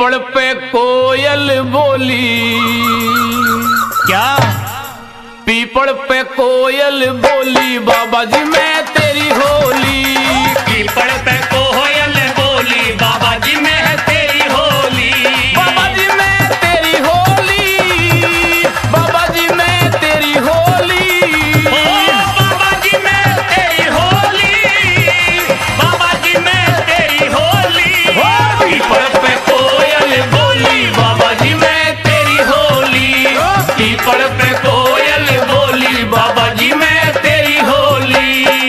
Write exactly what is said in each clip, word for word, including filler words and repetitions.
पीपल पे कोयल बोली। क्या? पीपल पे कोयल बोली बाबा जी मैं तेरी होली। पीपल पे कोयल बोली बाबा जी मैं तेरी होली। बाबा जी मैं तेरी होली, बाबा जी मैं तेरी होली। ओ बाबा जी मैं तेरी होली, बाबा जी मैं तेरी होली। ओ पीपल पे कोयल बोली बाबा जी मैं तेरी होली। पीपल पे कोयल बोली बाबा जी मैं तेरी होली।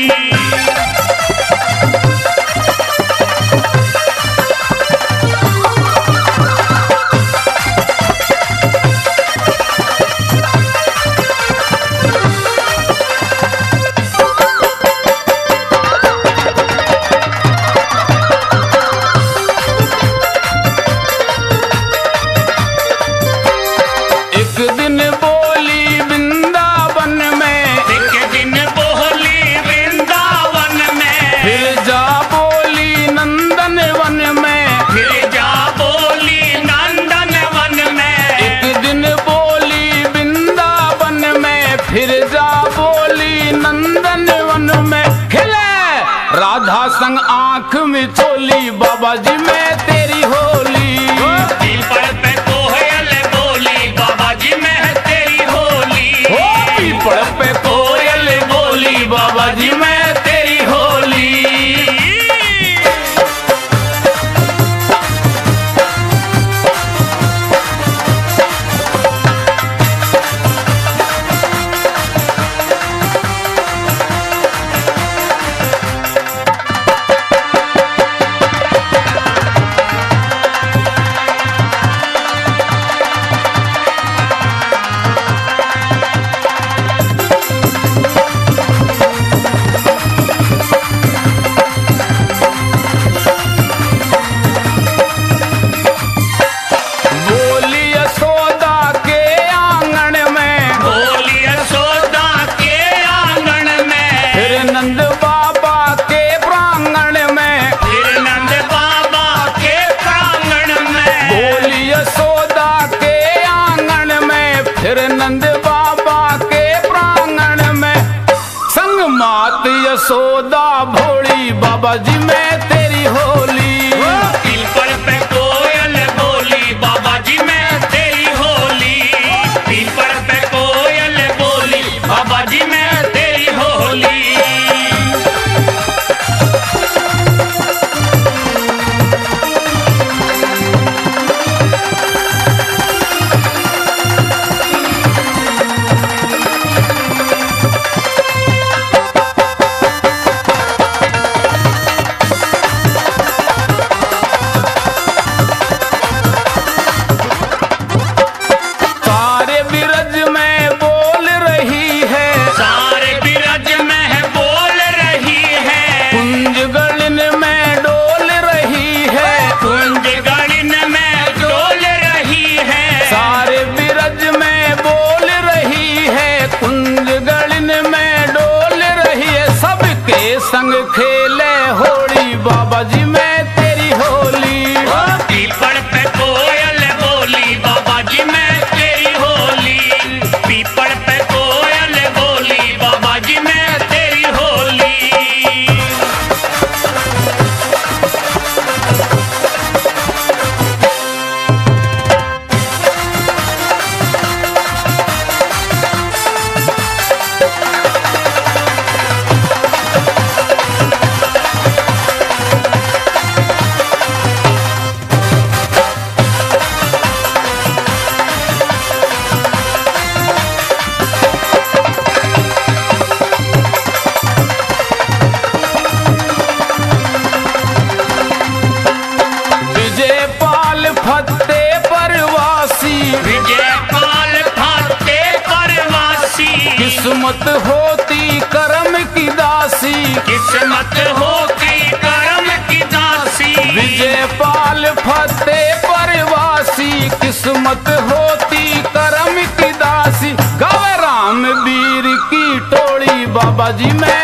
एक दिन बोली वृंदावन में, एक दिन बोली वृंदावन में, फिर जा बोली नंदन वन में। फिर जा बोली नंदन वन में। एक दिन बोली वृंदावन में, फिर जा बोली नंदन वन में। खिले राधा संग आंख में चोली बाबा जी मैं तेरी होली। पीपल पे कोयल बोली बाबा जी मैं तेरी होली। ओ पीपल पे कोयल बोली बाबा जी मैं तेरी होली। बोली यशोदा के आंगन में, बोली यशोदा के आंगन में, फिर नंद बाबा के प्रांगण में। फिर नंद बाबा के प्रांगण में। बोली यशोदा के आंगन में, फिर नंद बाबा के प्रांगण में। संग मात यशोदा भोली बाबा जी मैं तेरी होली। पीपल पे कोयल बोली बाबा जी मैं तेरी होली। पीपल पे कोयल बोली बाबा जी मैं तेरी होली। सारे बिरज में बोल रही है, सारे बिरज में बोल रही है। कुंज गलिन में डोल रही है। कुंज गलिन में डोल रही है। सारे बिरज में बोल रही है, कुंज गलिन में डोल रही है। सबके संग खेले होली बाबा जी मैं तेरी होली। पीपल पे कोयल बोली बाबा जी मैं तेरी होली। पीपल पे कोयल बोली बाबा जी मैं तेरी होली। विजयपाल फत्ते परवासी, विजयपाल फत्ते परवासी। किस्मत होती कर्म की दासी। किस्मत होती कर्म की दासी। विजयपाल फत्ते परवासी, किस्मत होती कर्म की दासी। गव राम वीर की टोली बाबा जी मैं